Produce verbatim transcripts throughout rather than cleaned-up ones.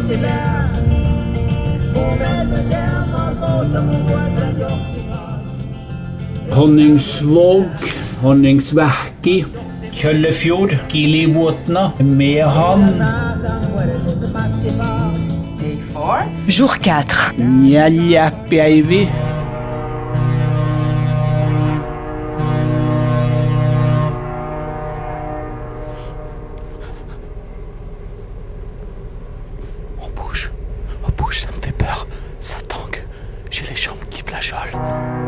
Honningsvåg, Honningsverki, Kjøllefjord, Gilibåtna, Mehamn. Jour quatre. Njaljärpjärvi. On bouge, on bouge, ça me fait peur. Ça tangue, j'ai les jambes qui flageolent.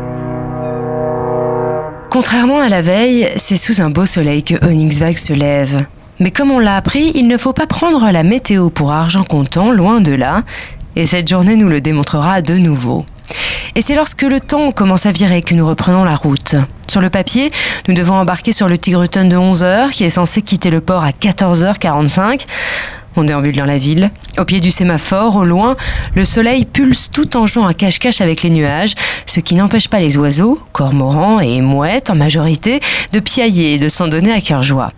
Contrairement à la veille, c'est sous un beau soleil que Onyxvag se lève. Mais comme on l'a appris, il ne faut pas prendre la météo pour argent comptant, loin de là. Et cette journée nous le démontrera de nouveau. Et c'est lorsque le temps commence à virer que nous reprenons la route. Sur le papier, nous devons embarquer sur le Tigreton de onze heures, qui est censé quitter le port à quatorze heures quarante-cinq. On déambule dans la ville. Au pied du sémaphore, au loin, le soleil pulse tout en jouant à cache-cache avec les nuages, ce qui n'empêche pas les oiseaux, cormorans et mouettes en majorité, de piailler et de s'en donner à cœur joie.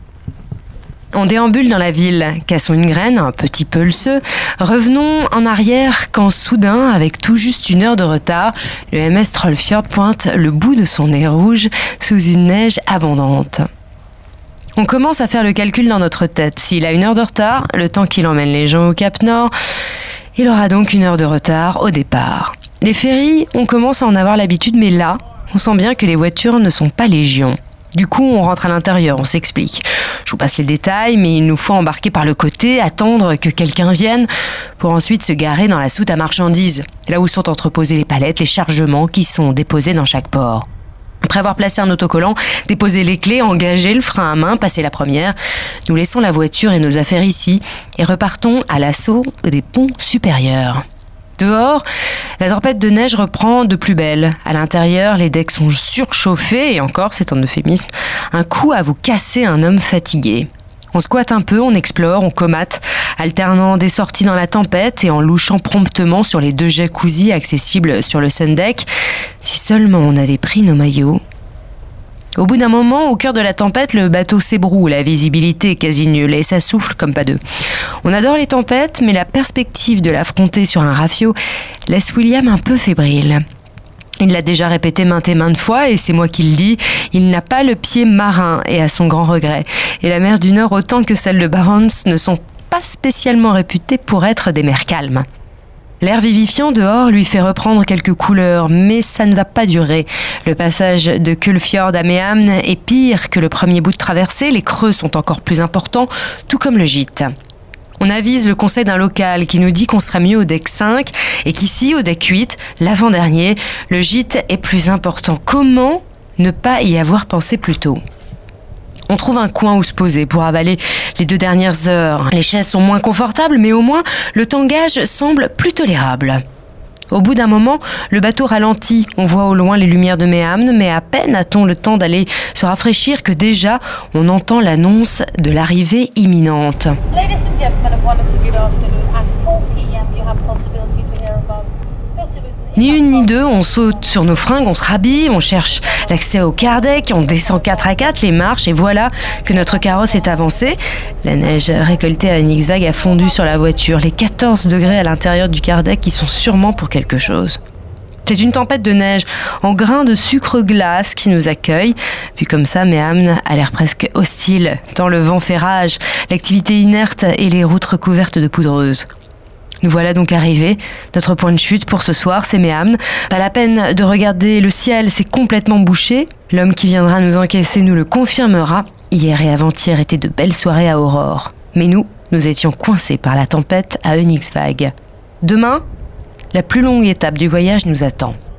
On déambule dans la ville, cassons une graine, un petit peu le ceu. Revenons en arrière quand soudain, avec tout juste une heure de retard, le M S Trollfjord pointe le bout de son nez rouge sous une neige abondante. On commence à faire le calcul dans notre tête. S'il a une heure de retard, le temps qu'il emmène les gens au Cap Nord, il aura donc une heure de retard au départ. Les ferries, on commence à en avoir l'habitude, mais là, on sent bien que les voitures ne sont pas légion. Du coup, on rentre à l'intérieur, on s'explique. Je vous passe les détails, mais il nous faut embarquer par le côté, attendre que quelqu'un vienne, pour ensuite se garer dans la soute à marchandises, là où sont entreposées les palettes, les chargements qui sont déposés dans chaque port. Après avoir placé un autocollant, déposé les clés, engagé le frein à main, passé la première, nous laissons la voiture et nos affaires ici et repartons à l'assaut des ponts supérieurs. Dehors, la tempête de neige reprend de plus belle. À l'intérieur, les decks sont surchauffés, et encore, c'est un euphémisme, un coup à vous casser un homme fatigué. On squatte un peu, on explore, on comate, alternant des sorties dans la tempête et en louchant promptement sur les deux jacuzzis accessibles sur le sundeck. Si seulement on avait pris nos maillots. Au bout d'un moment, au cœur de la tempête, le bateau s'ébroue, la visibilité est quasi nulle et ça souffle comme pas deux. On adore les tempêtes, mais la perspective de l'affronter sur un rafio laisse William un peu fébrile. Il l'a déjà répété maintes et maintes fois, et c'est moi qui le dis, il n'a pas le pied marin, et à son grand regret. Et la mer du Nord, autant que celle de Barents, ne sont pas spécialement réputées pour être des mers calmes. L'air vivifiant dehors lui fait reprendre quelques couleurs, mais ça ne va pas durer. Le passage de Kjøllefjord à Mehamn est pire que le premier bout de traversée, les creux sont encore plus importants, tout comme le gîte. On avise le conseil d'un local qui nous dit qu'on sera mieux au deck cinq et qu'ici, au deck huit, l'avant-dernier, le gîte est plus important. Comment ne pas y avoir pensé plus tôt ? On trouve un coin où se poser pour avaler les deux dernières heures. Les chaises sont moins confortables, mais au moins, le tangage semble plus tolérable. Au bout d'un moment, le bateau ralentit. On voit au loin les lumières de Mehamn, mais à peine a-t-on le temps d'aller se rafraîchir que déjà, on entend l'annonce de l'arrivée imminente. Ladies and gentlemen, a wonderful good afternoon. At four p.m. you have possibility to hear about. Ni une ni deux, on saute sur nos fringues, on se rhabille, on cherche l'accès au car-deck, on descend quatre à quatre les marches et voilà que notre carrosse est avancé. La neige récoltée à Onyxvag a fondu sur la voiture, les quatorze degrés à l'intérieur du car-deck qui sont sûrement pour quelque chose. C'est une tempête de neige en grains de sucre glace qui nous accueille. Vu comme ça, Mehamn a l'air presque hostile, tant le vent fait rage, l'activité inerte et les routes recouvertes de poudreuse. Nous voilà donc arrivés. Notre point de chute pour ce soir, c'est Mehamn. Pas la peine de regarder le ciel, c'est complètement bouché. L'homme qui viendra nous encaisser nous le confirmera. Hier et avant-hier étaient de belles soirées à Aurore. Mais nous, nous étions coincés par la tempête à Onyxvag. Demain, la plus longue étape du voyage nous attend.